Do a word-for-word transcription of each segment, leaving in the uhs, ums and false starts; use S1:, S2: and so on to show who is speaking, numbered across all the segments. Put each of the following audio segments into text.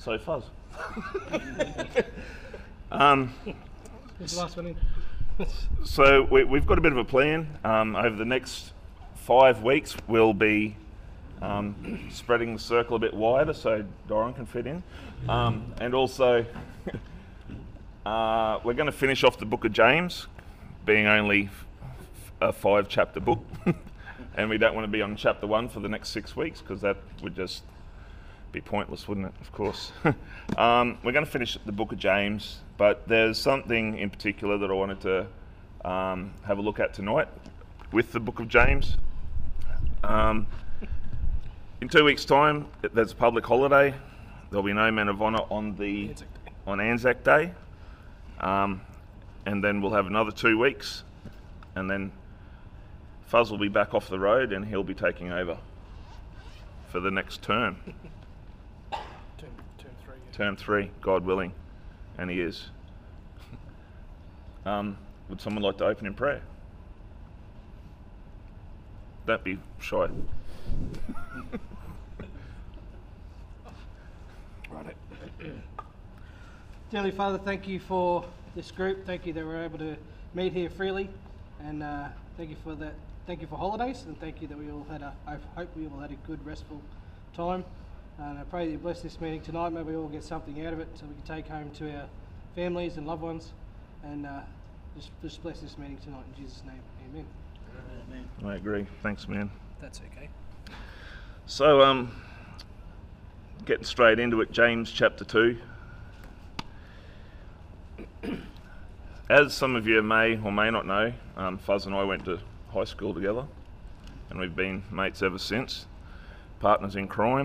S1: So fuzz. um,
S2: Who's the last one in?
S1: so we, we've got a bit of a plan. Um, over the next five weeks, we'll be um, spreading the circle a bit wider so Doran can fit in. Um, and also, uh, we're going to finish off the book of James, being only a five chapter book. And we don't want to be on chapter one for the next six weeks because that would just be pointless, wouldn't it? Of course. um, we're going to finish the book of James, but there's something in particular that I wanted to um, have a look at tonight with the book of James. Um, in two weeks' time, there's a public holiday. There'll be no men of honour on the on Anzac Day, um, and then we'll have another two weeks, and then Fuzz will be back off the road, and he'll be taking over for the next term.
S2: Term, term three. Yeah.
S1: Term three, God willing, and he is. Um, would someone like to open in prayer? Don't be shy.
S2: Right. Dearly Father, thank you for this group. Thank you that we're able to meet here freely, and uh, thank you for that. Thank you for holidays, and thank you that we all had a. I hope we all had a good, restful time. And I pray that you bless this meeting tonight. May we all get something out of it, so we can take home to our families and loved ones. And uh, just, just bless this meeting tonight in Jesus' name. Amen.
S3: Amen.
S1: I agree. Thanks, man.
S2: That's okay.
S1: So, um, getting straight into it, James chapter two. As some of you may or may not know, um, Fuzz and I went to high school together, and we've been mates ever since, partners in crime.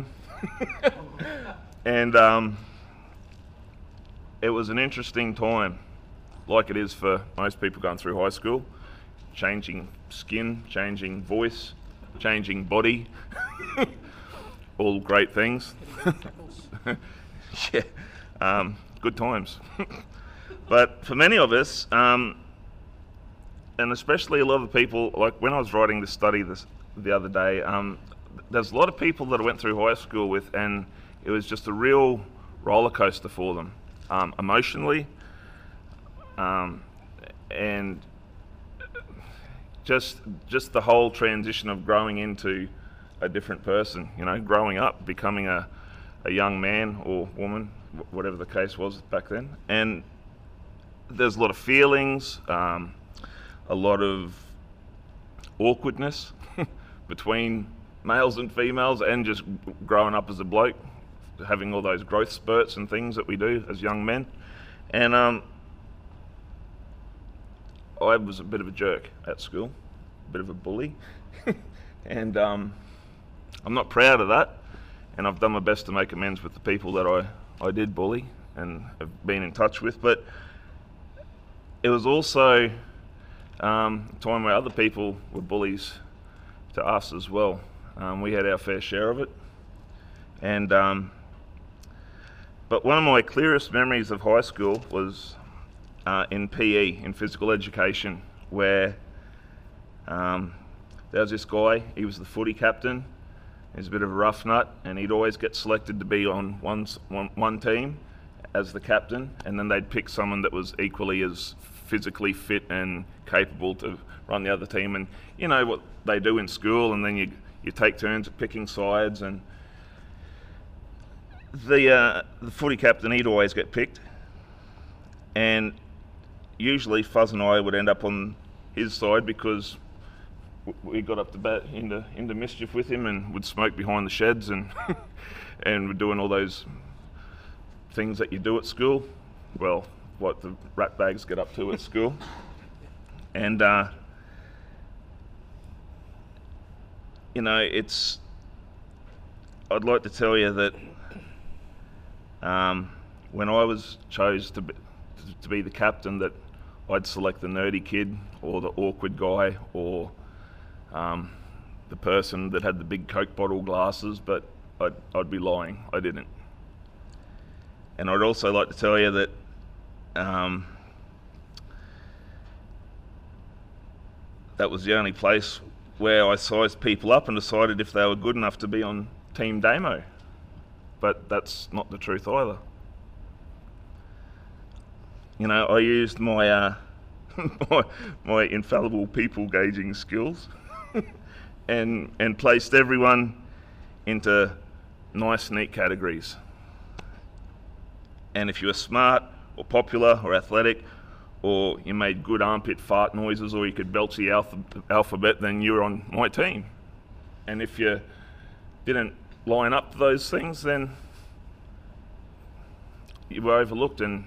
S1: And um, it was an interesting time, like it is for most people going through high school, changing skin, changing voice, changing body, all great things. Yeah, um, good times. But for many of us, um, and especially a lot of the people, like when I was writing this study this the other day, um, there's a lot of people that I went through high school with, and it was just a real roller coaster for them, um, emotionally, um, and just just the whole transition of growing into a different person, you know, growing up, becoming a, a young man or woman, whatever the case was back then. And there's a lot of feelings, um, a lot of awkwardness between males and females, and just growing up as a bloke, having all those growth spurts and things that we do as young men. And um, I was a bit of a jerk at school, a bit of a bully, and um, I'm not proud of that, and I've done my best to make amends with the people that I, I did bully and have been in touch with. But it was also um, a time where other people were bullies to us as well. Um, we had our fair share of it. And um, but one of my clearest memories of high school was uh, in P E, in physical education, where um, there was this guy. He was the footy captain. He's a bit of a rough nut, and he'd always get selected to be on one, one, one team as the captain, and then they'd pick someone that was equally as physically fit and capable to run the other team. And you know what they do in school, and then you you take turns at picking sides. And the uh, the footy captain, he'd always get picked, and usually Fuzz and I would end up on his side because we got up to bat into into mischief with him and would smoke behind the sheds and and we're doing all those things that you do at school. Well, what the rat bags get up to at school. And uh, you know, it's. I'd like to tell you that um, when I was chose to be, to be the captain, that I'd select the nerdy kid or the awkward guy or um, the person that had the big Coke bottle glasses, but I'd, I'd be lying. I didn't. And I'd also like to tell you that um, that was the only place where I sized people up and decided if they were good enough to be on Team Damo. but that's not the truth either. You know, I used my uh, my, my infallible people gauging skills and and placed everyone into nice, neat categories. And if you were smart or popular or athletic, or you made good armpit fart noises, or you could belch the alpha, alphabet, then you were on my team. And if you didn't line up to those things, then you were overlooked. And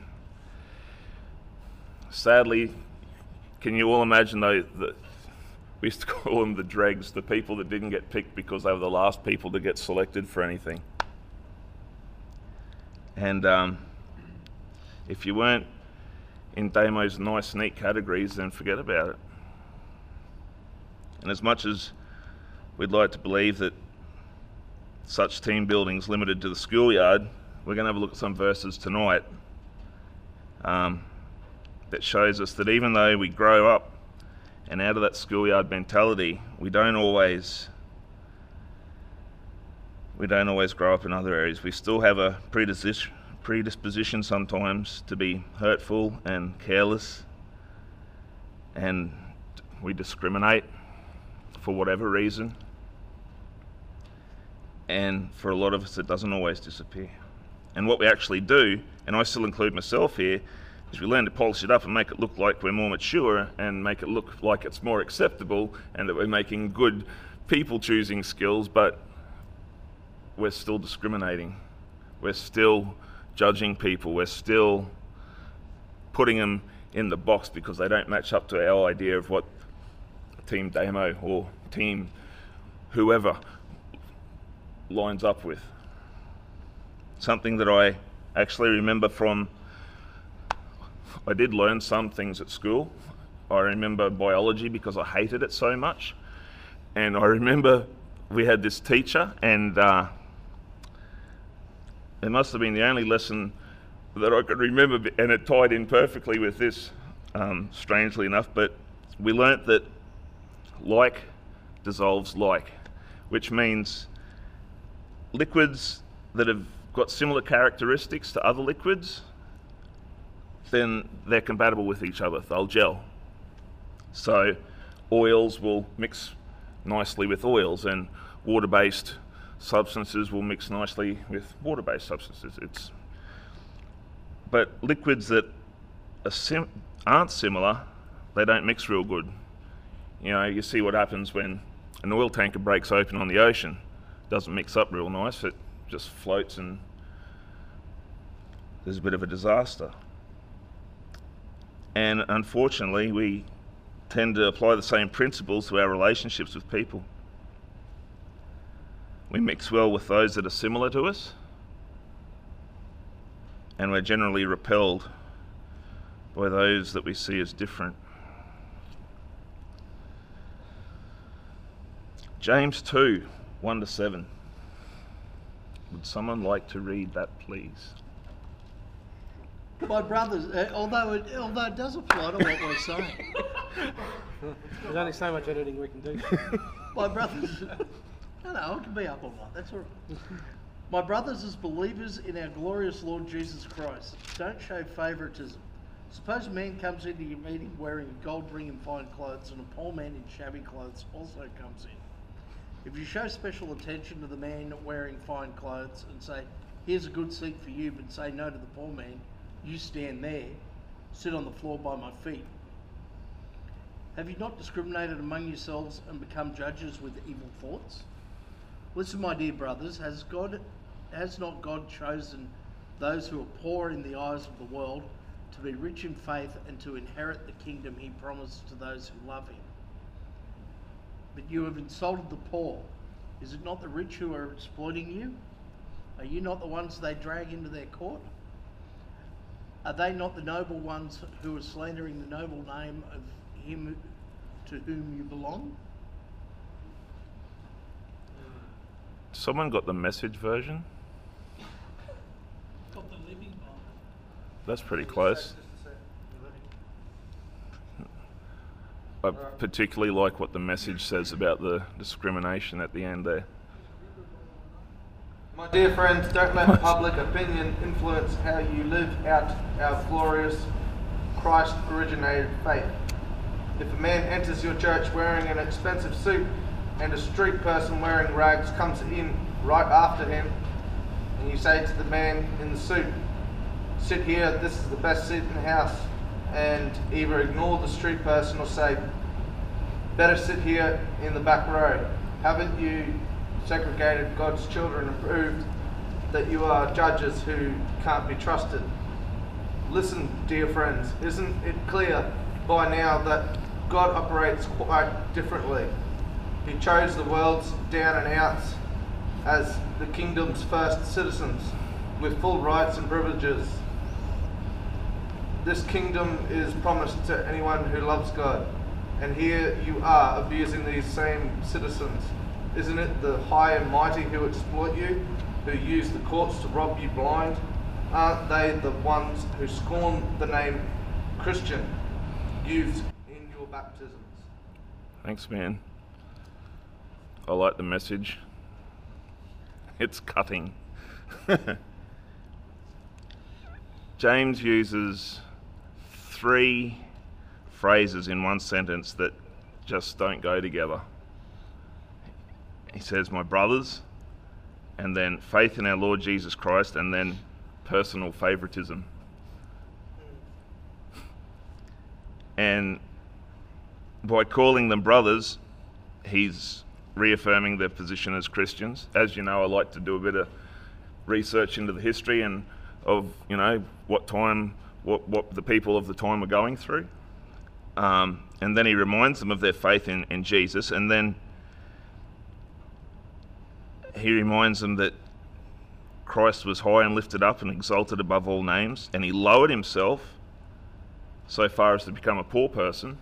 S1: sadly, can you all imagine though, that we used to call them the dregs, the people that didn't get picked because they were the last people to get selected for anything. And um, if you weren't in Damo's nice, neat categories, then forget about it. And as much as we'd like to believe that such team building's limited to the schoolyard, we're going to have a look at some verses tonight um, that shows us that even though we grow up and out of that schoolyard mentality, we don't always we don't always grow up in other areas. We still have a predisposition predisposition sometimes to be hurtful and careless, and we discriminate for whatever reason, and for a lot of us it doesn't always disappear. And what we actually do, and I still include myself here, is we learn to polish it up and make it look like we're more mature and make it look like it's more acceptable and that we're making good people choosing skills, but we're still discriminating. We're still judging people. We're still putting them in the box because they don't match up to our idea of what Team Damo or Team whoever lines up with. Something that I actually remember from, I did learn some things at school. I remember biology because I hated it so much. And I remember we had this teacher, and uh, it must have been the only lesson that I could remember, and it tied in perfectly with this, um, strangely enough, but we learnt that like dissolves like, which means liquids that have got similar characteristics to other liquids, then they're compatible with each other, they'll gel. So oils will mix nicely with oils, and water-based substances will mix nicely with water-based substances. It's, but liquids that are sim aren't similar, they don't mix real good. You know, you see what happens when an oil tanker breaks open on the ocean. It doesn't mix up real nice, it just floats and there's a bit of a disaster. And unfortunately, we tend to apply the same principles to our relationships with people. We mix well with those that are similar to us, and we're generally repelled by those that we see as different. James two, one to seven. Would someone like to read that, please?
S3: My brothers, uh, although it, although it does apply to what we're saying.
S2: There's only so much editing we can do.
S3: My brothers, no, no, I can be up all night, that's all right. My brothers, as believers in our glorious Lord Jesus Christ, don't show favouritism. Suppose a man comes into your meeting wearing a gold ring and fine clothes, and a poor man in shabby clothes also comes in. If you show special attention to the man wearing fine clothes and say, here's a good seat for you, but say no to the poor man, you stand there, sit on the floor by my feet. Have you not discriminated among yourselves and become judges with evil thoughts? Listen, my dear brothers, has God, has not God chosen those who are poor in the eyes of the world to be rich in faith and to inherit the kingdom he promised to those who love him? But you have insulted the poor. Is it not the rich who are exploiting you? Are you not the ones they drag into their court? Are they not the noble ones who are slandering the noble name of him to whom you belong?
S1: Someone got the Message version?
S3: Got the living Bible.
S1: That's pretty close. I particularly like what the Message says about the discrimination at the end there.
S4: My dear friends, don't let public opinion influence how you live out our glorious Christ-originated faith. If a man enters your church wearing an expensive suit and a street person wearing rags comes in right after him, and you say to the man in the suit, "Sit here, this is the best seat in the house," and either ignore the street person or say, "Better sit here in the back row," haven't you segregated God's children and proved that you are judges who can't be trusted? Listen, dear friends, isn't it clear by now that God operates quite differently? He chose the world's down and outs as the kingdom's first citizens with full rights and privileges. This kingdom is promised to anyone who loves God, and here you are abusing these same citizens. Isn't it the high and mighty who exploit you, who use the courts to rob you blind? Aren't they the ones who scorn the name Christian used in your baptisms?
S1: Thanks, man. I like the message. It's cutting. James uses three phrases in one sentence that just don't go together. He says, "My brothers," and then faith in our Lord Jesus Christ, and then personal favoritism. And by calling them brothers, he's reaffirming their position as Christians. As you know, I like to do a bit of research into the history and of, you know, what time, what, what the people of the time were going through. Um, and then he reminds them of their faith in, in Jesus, and then he reminds them that Christ was high and lifted up and exalted above all names, and he lowered himself so far as to become a poor person.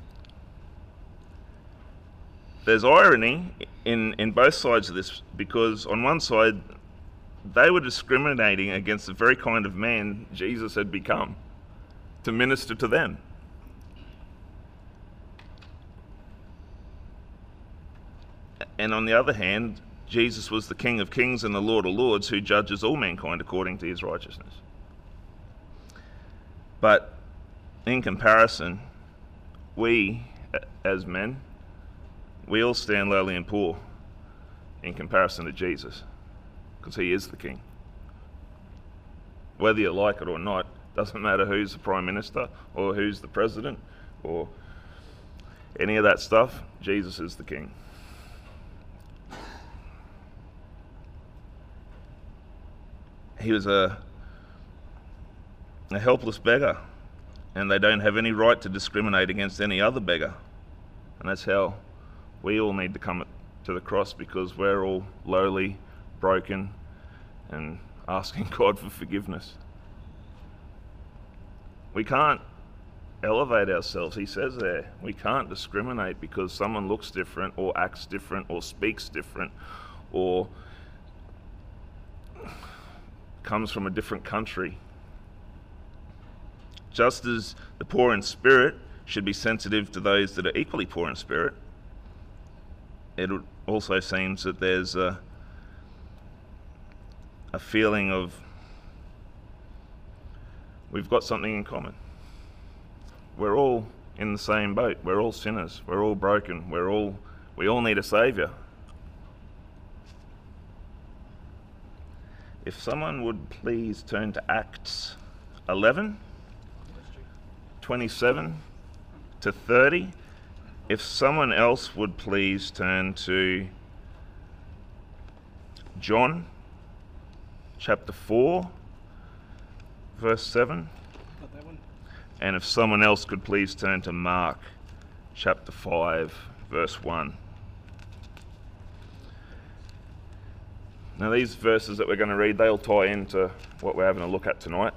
S1: There's irony in, in both sides of this, because on one side, they were discriminating against the very kind of man Jesus had become to minister to them. And on the other hand, Jesus was the King of Kings and the Lord of Lords, who judges all mankind according to his righteousness. But in comparison, we as men, we all stand lowly and poor in comparison to Jesus, because he is the King. Whether you like it or not, doesn't matter who's the Prime Minister or who's the President or any of that stuff, Jesus is the King. He was a, a helpless beggar, and they don't have any right to discriminate against any other beggar. And that's how we all need to come to the cross, because we're all lowly, broken, and asking God for forgiveness. We can't elevate ourselves. He says there, we can't discriminate because someone looks different or acts different or speaks different or comes from a different country. Just as the poor in spirit should be sensitive to those that are equally poor in spirit, it also seems that there's a, a feeling of we've got something in common. We're all in the same boat. We're all sinners. We're all broken. We're all we all need a saviour. If someone would please turn to Acts eleven, twenty-seven to thirty. If someone else would please turn to John chapter four, verse seven.
S2: Got that one?
S1: And if someone else could please turn to Mark chapter five, verse one. Now these verses that we're going to read, they'll tie into what we're having a look at tonight.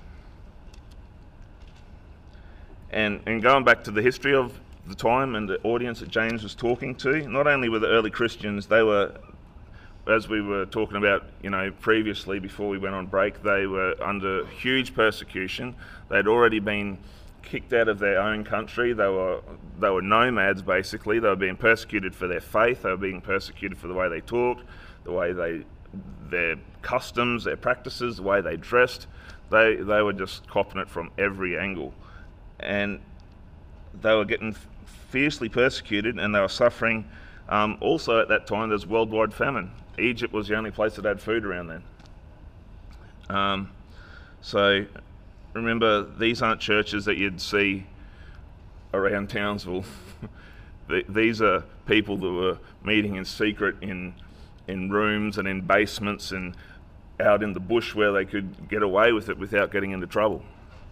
S1: And, and going back to the history of the time and the audience that James was talking to, not only were the early Christians, they were, as we were talking about, you know, previously before we went on break, they were under huge persecution. They'd already been kicked out of their own country. They were they were nomads, basically. They were being persecuted for their faith. They were being persecuted for the way they talked, the way they their customs, their practices, the way they dressed. They they were just copping it from every angle, and they were getting fiercely persecuted, and they were suffering. Um, also at that time, there's worldwide famine. Egypt was the only place that had food around then. Um, so remember, these aren't churches that you'd see around Townsville. These are people that were meeting in secret in in rooms and in basements and out in the bush where they could get away with it without getting into trouble.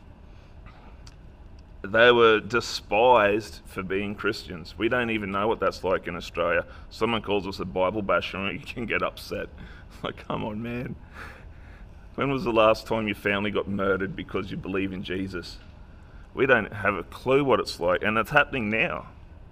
S1: They were despised for being Christians. We don't even know what that's like in Australia. Someone calls us a Bible basher and you can get upset. Like, come on, man. When was the last time your family got murdered because you believe in Jesus? We don't have a clue what it's like, and it's happening now.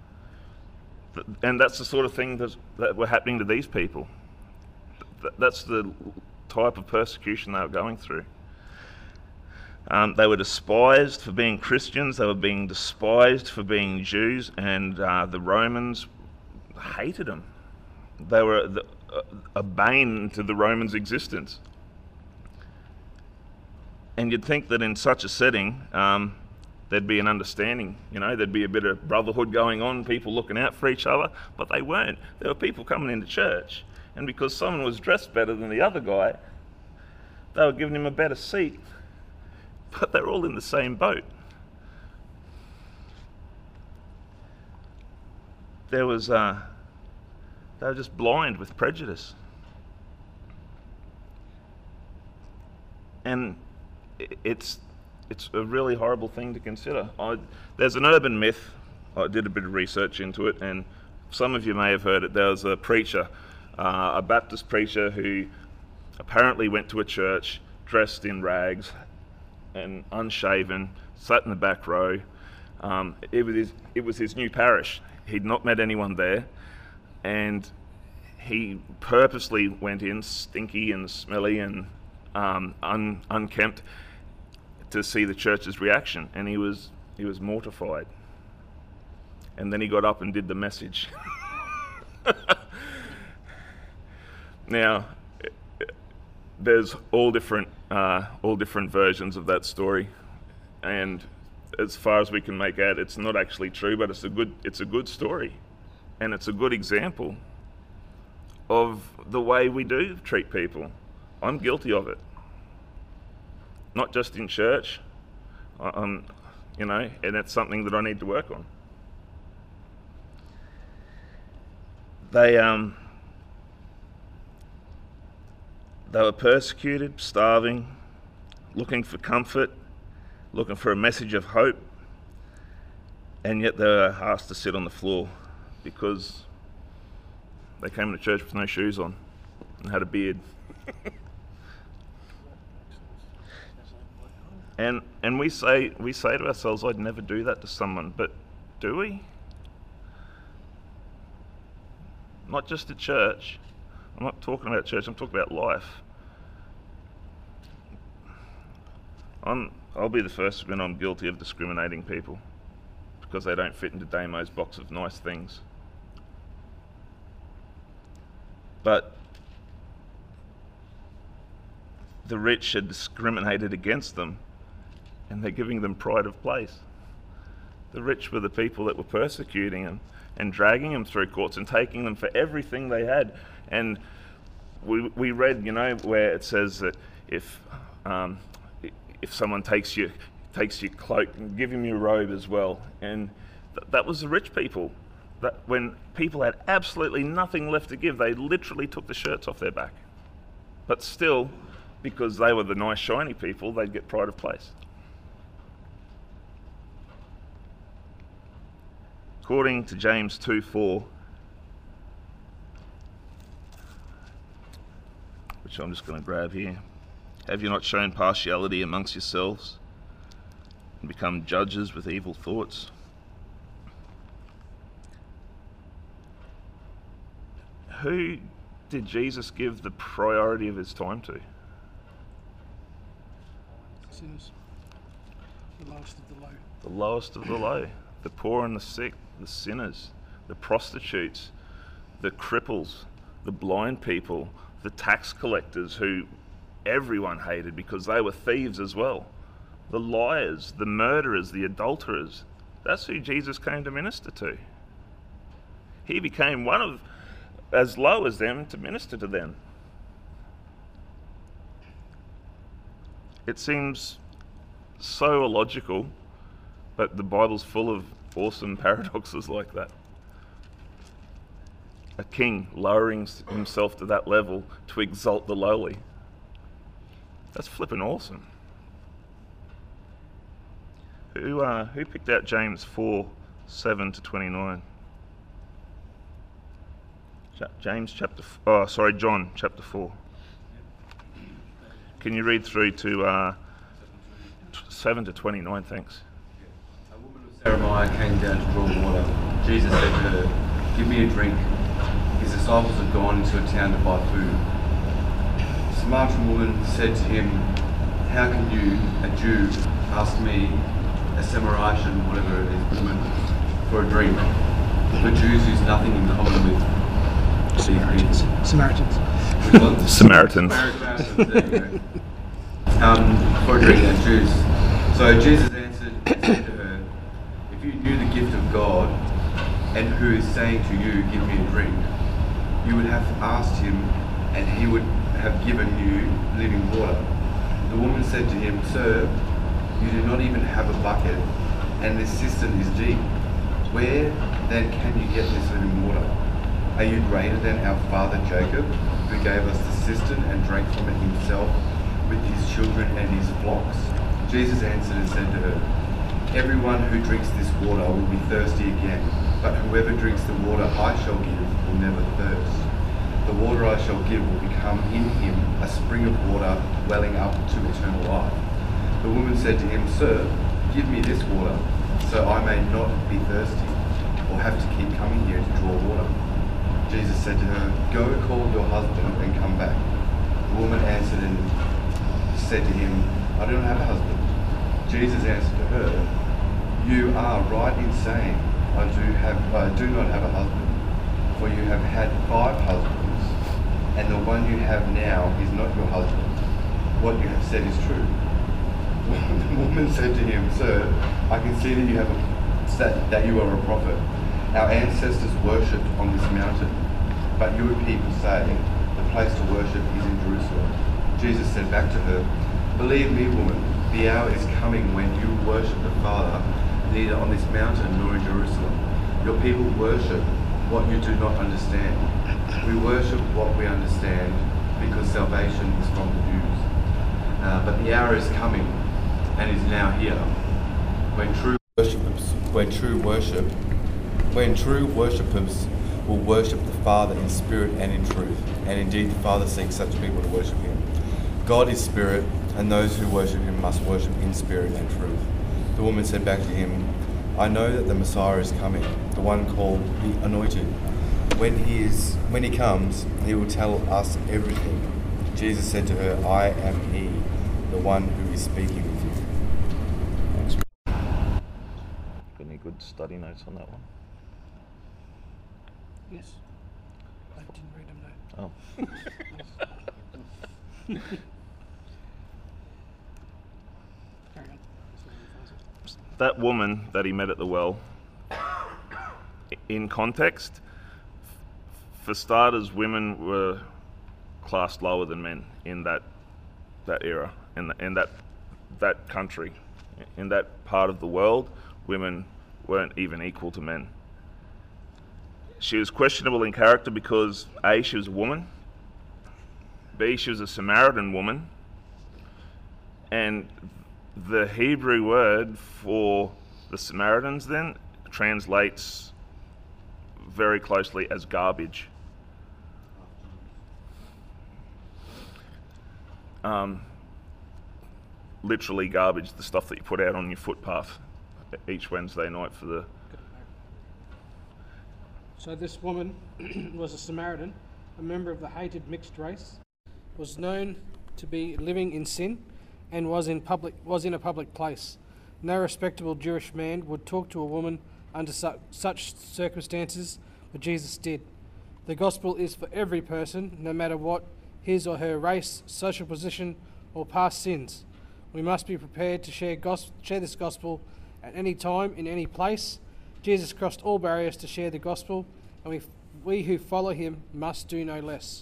S1: And that's the sort of thing that, that were happening to these people. That's the type of persecution they were going through. Um, they were despised for being Christians. They were being despised for being Jews, and uh, the Romans hated them. They were the, uh, a bane to the Romans' existence. And you'd think that in such a setting, um, there'd be an understanding, you know, there'd be a bit of brotherhood going on, people looking out for each other, but they weren't. There were people coming into church, and because someone was dressed better than the other guy, they were giving him a better seat. But they're all in the same boat. There was, uh, they were just blind with prejudice. And it's it's a really horrible thing to consider. I, there's an urban myth. I did a bit of research into it, and some of you may have heard it. There was a preacher, uh, a Baptist preacher, who apparently went to a church dressed in rags and unshaven, sat in the back row. Um, it was his, it was his new parish. He'd not met anyone there, and he purposely went in stinky and smelly and um, un, unkempt to see the church's reaction, and he was he was mortified. And then he got up and did the message. Now, there's all different uh, all different versions of that story, and as far as we can make out, it's not actually true, but it's a good it's a good story, and it's a good example of the way we do treat people. I'm guilty of it. Not just in church, um, you know, and it's something that I need to work on. They um, they were persecuted, starving, looking for comfort, looking for a message of hope, and yet they were asked to sit on the floor because they came to church with no shoes on and had a beard. And and we say we say to ourselves, I'd never do that to someone, but do we? Not just at church. I'm not talking about church, I'm talking about life. I'm, I'll be the first when I'm guilty of discriminating people because they don't fit into Damo's box of nice things. But the rich are discriminated against them, and they're giving them pride of place. The rich were the people that were persecuting them and dragging them through courts and taking them for everything they had. And we we read, you know, where it says that if um, if someone takes you takes your cloak, give him your robe as well. And th- that was the rich people. That when people had absolutely nothing left to give, they literally took the shirts off their back. But still, because they were the nice, shiny people, they'd get pride of place. According to James two four, which I'm just going to grab here, have you not shown partiality amongst yourselves and become judges with evil thoughts? Who did Jesus give the priority of his time to?
S2: Sinners. The lowest of the low.
S1: The lowest of the low, the poor and the sick, the sinners, the prostitutes, the cripples, the blind people, the tax collectors who everyone hated because they were thieves as well, the liars, the murderers, the adulterers. That's who Jesus came to minister to. He became one of as low as them to minister to them. It seems so illogical, but the Bible's full of awesome paradoxes like that. A king lowering himself to that level to exalt the lowly. That's flippin' awesome. Who uh, who picked out James four, seven to twenty-nine? Ja- James chapter, f- oh sorry, John chapter four. Can you read through to uh, t- seven to twenty-nine, thanks.
S5: A woman of Sarah came down to draw water. Jesus said to her, "Give me a drink." His disciples had gone into a town to buy food. The Samaritan woman said to him, "How can you, a Jew, ask me, a Samaritan, whatever it is, woman, for a drink? For Jews use nothing in common with
S2: Samaritans. Samaritans.
S5: Which ones?
S1: Samaritans.
S5: Samaritans, there you go. Um, for a drink, and Jews. So Jesus answered and said to her, "If you knew the gift of God, and who is saying to you, 'Give me a drink,' you would have asked him, and he would have given you living water." The woman said to him, "Sir, you do not even have a bucket, and this cistern is deep. Where then can you get this living water? Are you greater than our father Jacob, who gave us the cistern and drank from it himself with his children and his flocks?" Jesus answered and said to her, "Everyone who drinks this water will be thirsty again, but whoever drinks the water I shall give will never thirst. The water I shall give will become in him a spring of water welling up to eternal life." The woman said to him, "Sir, give me this water, so I may not be thirsty, or have to keep coming here to draw water." Jesus said to her, "Go call your husband and come back." The woman answered and said to him, "I do not have a husband." Jesus answered to her, "You are right in saying, I do have, I do not have a husband, for you have had five husbands, and the one you have now is not your husband. What you have said is true." The woman said to him, "Sir, I can see that you have a, that, that you are a prophet. Our ancestors worshipped on this mountain, but your people say the place to worship is in Jerusalem." Jesus said back to her, "Believe me, woman, the hour is coming when you worship the Father, neither on this mountain nor in Jerusalem. Your people worship what you do not understand. We worship what we understand, because salvation is from the Jews. Uh, but the hour is coming, and is now here, when true worshippers, when true worship, when true worshippers will worship the Father in spirit and in truth. And indeed, the Father seeks such people to worship Him. God is spirit, and those who worship Him must worship in spirit and truth." The woman said back to him, "I know that the Messiah is coming, the one called the Anointed. When he is, when he comes, he will tell us everything." Jesus said to her, "I am he, the one who is speaking with you."
S1: Thanks. Got any good study notes on that one?
S2: Yes. I didn't read them though.
S1: Oh.
S2: Carry on.
S1: That woman that he met at the well, in context, for starters, women were classed lower than men in that that era, in, the, in that that country, in that part of the world. Women weren't even equal to men. She was questionable in character because A, she was a woman, B, she was a Samaritan woman, and the Hebrew word for the Samaritans then translates very closely as garbage. Um, literally garbage, the stuff that you put out on your footpath each Wednesday night for the...
S2: So this woman was a Samaritan, a member of the hated mixed race, was known to be living in sin, and was in public was in a public place. No respectable Jewish man would talk to a woman under su- such circumstances, but Jesus did. The gospel is for every person, no matter what his or her race, social position, or past sins. We must be prepared to share, gos- share this gospel at any time, in any place. Jesus crossed all barriers to share the gospel, and we, we who follow him must do no less.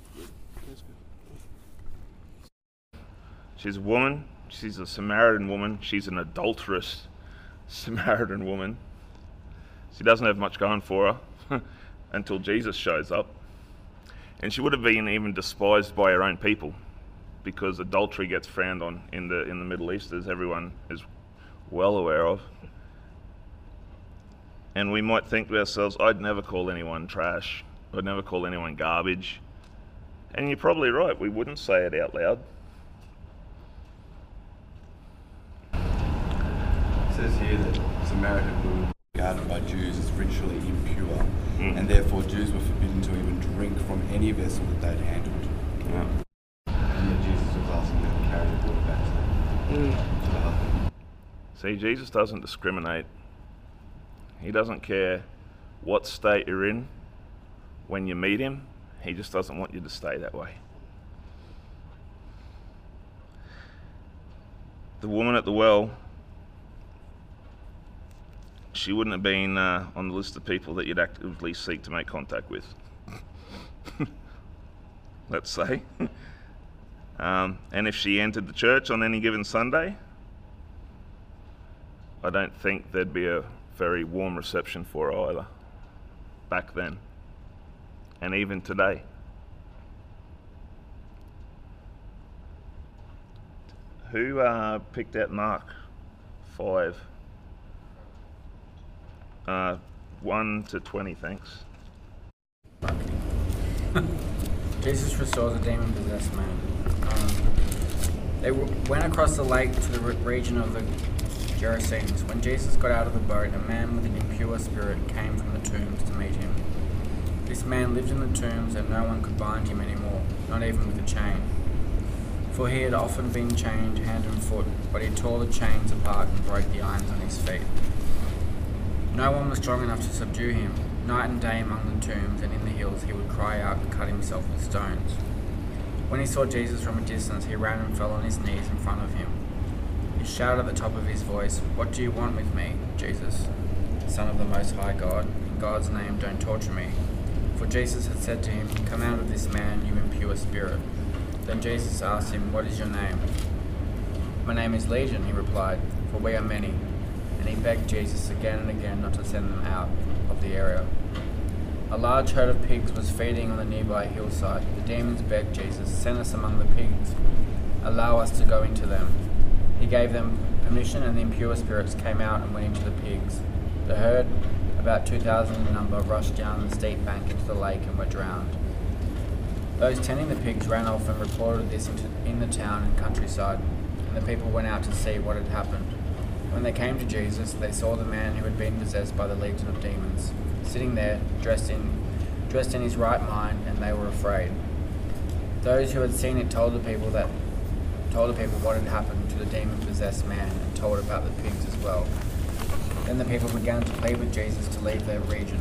S1: She's a woman. She's a Samaritan woman. She's an adulterous Samaritan woman. She doesn't have much going for her until Jesus shows up. And she would have been even despised by her own people, because adultery gets frowned on in the in the Middle East, as everyone is well aware of. And we might think to ourselves, I'd never call anyone trash. I'd never call anyone garbage. And you're probably right, we wouldn't say it out loud.
S5: It says here that Samaritan women regarded by Jews as ritually impure,
S1: Mm.
S5: and therefore Jews were forbidden to even drink from any vessel that they'd handled.
S1: Yeah.
S5: And yet Jesus was asking them to carry the water back to, them, to the husband.
S1: See, Jesus doesn't discriminate. He doesn't care what state you're in when you meet him. He just doesn't want you to stay that way. The woman at the well, she wouldn't have been uh, on the list of people that you'd actively seek to make contact with. Let's say. Um, and if she entered the church on any given Sunday, I don't think there'd be a very warm reception for her either, back then, and even today. Who uh, picked out Mark five? Uh, one to twenty, thanks.
S6: Jesus restores a demon-possessed man. Um, they w- went across the lake to the re- region of the Gerasenes. When Jesus got out of the boat, a man with an impure spirit came from the tombs to meet him. This man lived in the tombs, and no one could bind him anymore, not even with a chain. For he had often been chained hand and foot, but he tore the chains apart and broke the irons on his feet. No one was strong enough to subdue him. Night and day among the tombs and in the hills he would cry out and cut himself with stones. When he saw Jesus from a distance, he ran and fell on his knees in front of him. He shouted at the top of his voice, "What do you want with me, Jesus, Son of the Most High God? In God's name, don't torture me." For Jesus had said to him, "Come out of this man, you impure spirit." Then Jesus asked him, "What is your name?" "My name is Legion," he replied, "for we are many." And he begged Jesus again and again not to send them out of the area. A large herd of pigs was feeding on the nearby hillside. The demons begged Jesus, "Send us among the pigs. Allow us to go into them." He gave them permission, and the impure spirits came out and went into the pigs. The herd, about two thousand in number, rushed down the steep bank into the lake and were drowned. Those tending the pigs ran off and reported this into, in the town and countryside, and the people went out to see what had happened. When they came to Jesus, they saw the man who had been possessed by the legion of demons, sitting there, dressed in, dressed in his right mind, and they were afraid. Those who had seen it told the people that told the people what had happened to the demon-possessed man, and told about the pigs as well. Then the people began to plead with Jesus to leave their region.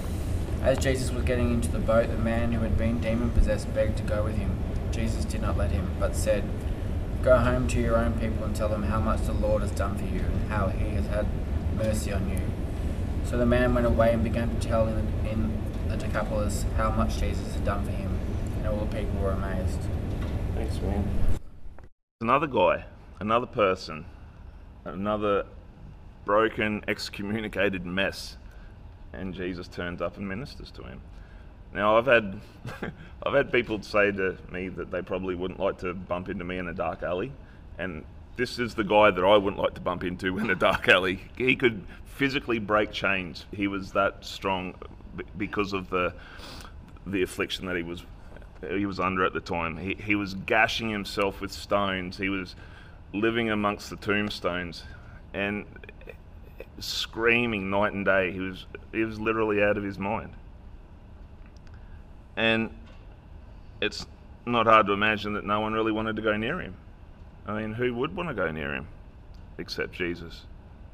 S6: As Jesus was getting into the boat, the man who had been demon-possessed begged to go with him. Jesus did not let him, but said, "Go home to your own people and tell them how much the Lord has done for you and how he has had mercy on you." So the man went away and began to tell in, in the Decapolis how much Jesus had done for him, and all the people were amazed.
S1: Thanks, man. Another guy, another person, another broken, excommunicated mess, and Jesus turns up and ministers to him. Now, I've had I've had people say to me that they probably wouldn't like to bump into me in a dark alley, and this is the guy that I wouldn't like to bump into in a dark alley. He could physically break chains. He was that strong b- because of the the affliction that he was he was under at the time. He he was gashing himself with stones. He was living amongst the tombstones and screaming night and day. He was he was literally out of his mind. And it's not hard to imagine that no one really wanted to go near him. I mean, who would want to go near him except Jesus?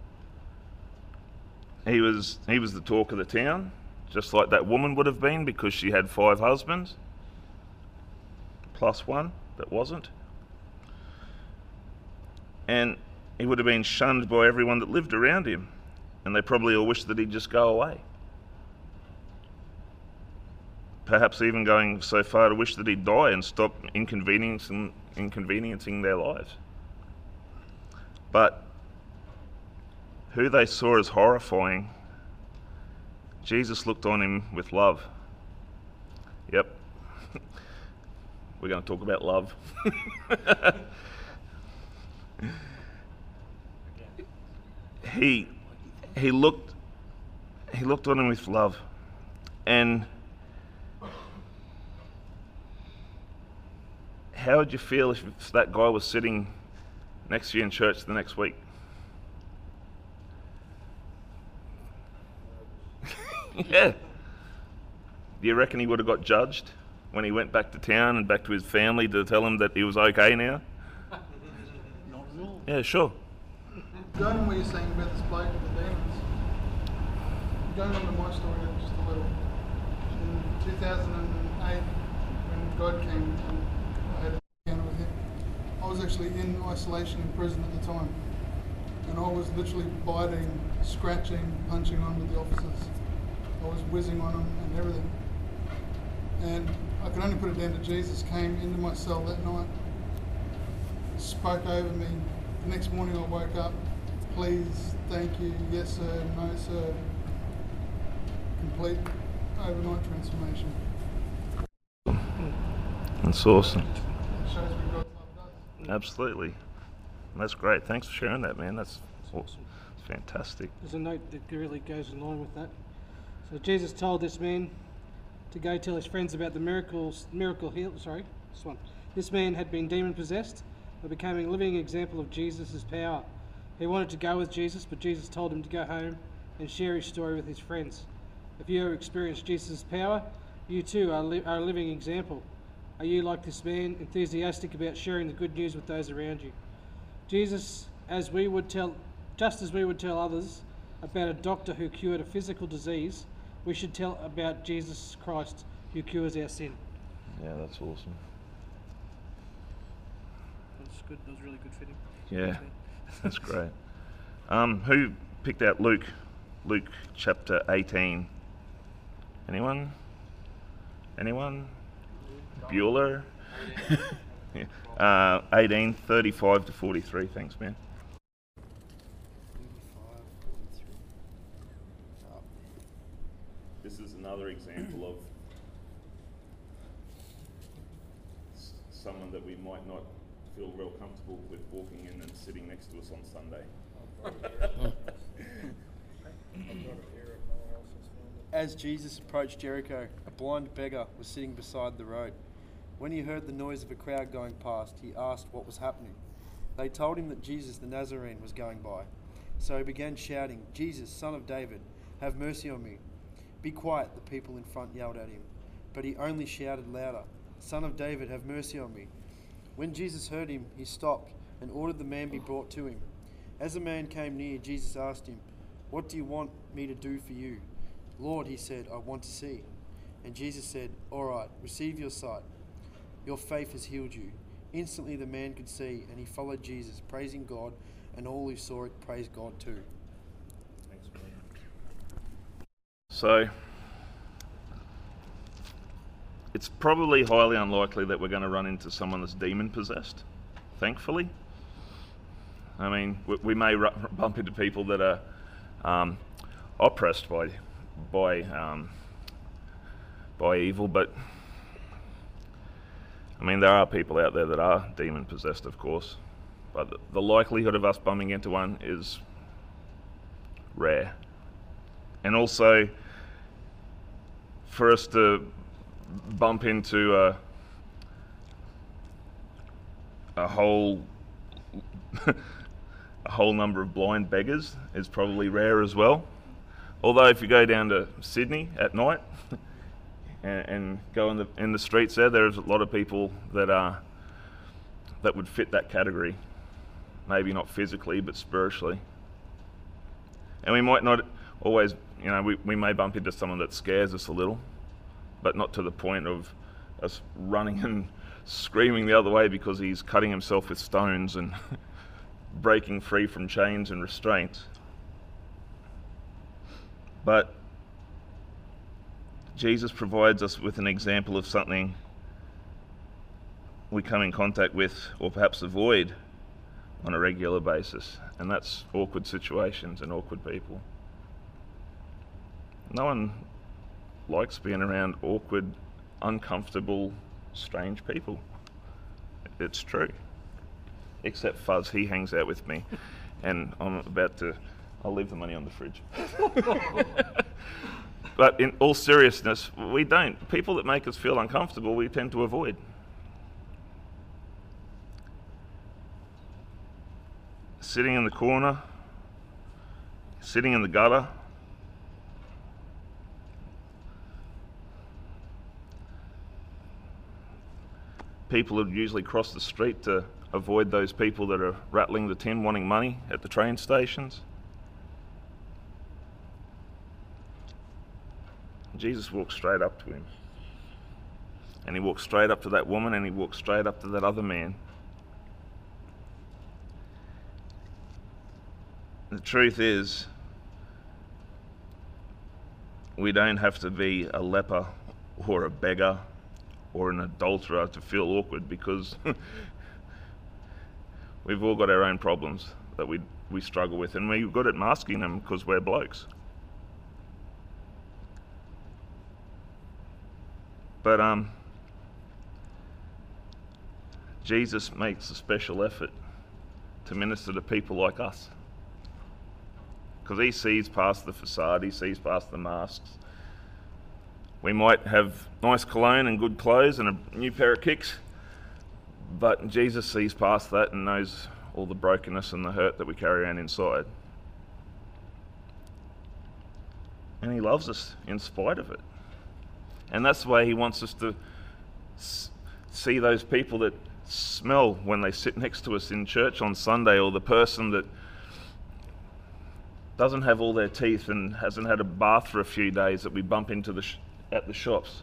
S1: He was he was the talk of the town, just like that woman would have been, because she had five husbands. plus one that wasn't. And he would have been shunned by everyone that lived around him, and they probably all wished that he'd just go away. Perhaps even going so far to wish that he'd die and stop inconveniencing, inconveniencing their lives. But who they saw as horrifying, Jesus looked on him with love. Yep. We're going to talk about love. he he looked he looked on him with love, and how would you feel if that guy was sitting next to you in church the next week? Yeah. Do you reckon he would have got judged when he went back to town and back to his family to tell him that he was okay now?
S3: Not at all.
S1: Yeah, sure.
S7: Going on what you're saying about this bloke with the demons, going on to my story just a little. In two thousand eight, when God came and I had an encounter with him, I was actually in isolation in prison at the time. And I was literally biting, scratching, punching on with the officers. I was whizzing on them and everything. And I could only put it down to Jesus came into my cell that night, spoke over me. The next morning I woke up, please, thank you, yes sir, no sir. Complete overnight transformation.
S1: That's awesome.
S7: It shows what God's love does.
S1: Absolutely. That's great. Thanks for sharing that, man. That's awesome. It's fantastic.
S2: There's a note that really goes in line with that. So Jesus told this man to go tell his friends about the miracles, miracle heal. Sorry, this one. This man had been demon possessed, but became a living example of Jesus' power. He wanted to go with Jesus, but Jesus told him to go home and share his story with his friends. If you have experienced Jesus' power, you too are, li- are a living example. Are you like this man, enthusiastic about sharing the good news with those around you? Jesus, as we would tell, just as we would tell others about a doctor who cured a physical disease, we should tell about Jesus Christ who cures our sin.
S1: Yeah, that's awesome.
S2: That's good. That was really good fitting.
S1: Yeah, that's great. Um, who picked out Luke? Luke chapter eighteen. Anyone? Anyone? Bueller? Yeah. Uh, eighteen, thirty-five to forty-three. Thanks, man. This is another example of s- someone that we might not feel real comfortable with walking in and sitting next to us on Sunday.
S8: As Jesus approached Jericho, a blind beggar was sitting beside the road. When he heard the noise of a crowd going past, he asked what was happening. They told him that Jesus the Nazarene was going by. So he began shouting, "Jesus, Son of David, have mercy on me." "Be quiet," the people in front yelled at him. But he only shouted louder, "Son of David, have mercy on me." When Jesus heard him, he stopped and ordered the man be brought to him. As the man came near, Jesus asked him, "What do you want me to do for you?" "Lord," he said, "I want to see." And Jesus said, "All right, receive your sight. Your faith has healed you." Instantly the man could see, and he followed Jesus, praising God, and all who saw it praised God too.
S1: Thanks, man. So, it's probably highly unlikely that we're going to run into someone that's demon possessed, thankfully. I mean, we, we may ru- bump into people that are um, oppressed by by um, by evil, but I mean, there are people out there that are demon possessed, of course, but the, the likelihood of us bumping into one is rare. And also, for us to bump into a, a whole a whole number of blind beggars is probably rare as well. Although if you go down to Sydney at night and, and go in the in the streets there, there's a lot of people that are that would fit that category. Maybe not physically, but spiritually. And we might not always, you know, we, we may bump into someone that scares us a little, but not to the point of us running and screaming the other way because he's cutting himself with stones and breaking free from chains and restraints. But Jesus provides us with an example of something we come in contact with, or perhaps avoid, on a regular basis, and that's awkward situations and awkward people. No one likes being around awkward, uncomfortable, strange people. It's true. Except Fuzz, he hangs out with me, and I'm about to, I'll leave the money on the fridge. But in all seriousness, we don't. People that make us feel uncomfortable, we tend to avoid. Sitting in the corner, sitting in the gutter, people would usually cross the street to avoid those people that are rattling the tin wanting money at the train stations. Jesus walked straight up to him. And he walked straight up to that woman, and he walked straight up to that other man. The truth is, we don't have to be a leper or a beggar or an adulterer to feel awkward, because we've all got our own problems that we we struggle with, and we're good at masking them because we're blokes. But um, Jesus makes a special effort to minister to people like us, because he sees past the facade, he sees past the masks. We might have nice cologne and good clothes and a new pair of kicks, but Jesus sees past that and knows all the brokenness and the hurt that we carry around inside. And he loves us in spite of it. And that's the way he wants us to s- see those people that smell when they sit next to us in church on Sunday, or the person that doesn't have all their teeth and hasn't had a bath for a few days that we bump into the sh- at the shops.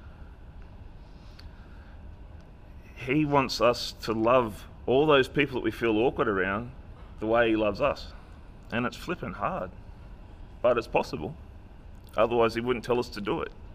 S1: He wants us to love all those people that we feel awkward around the way he loves us. And it's flipping hard, but it's possible. Otherwise he wouldn't tell us to do it.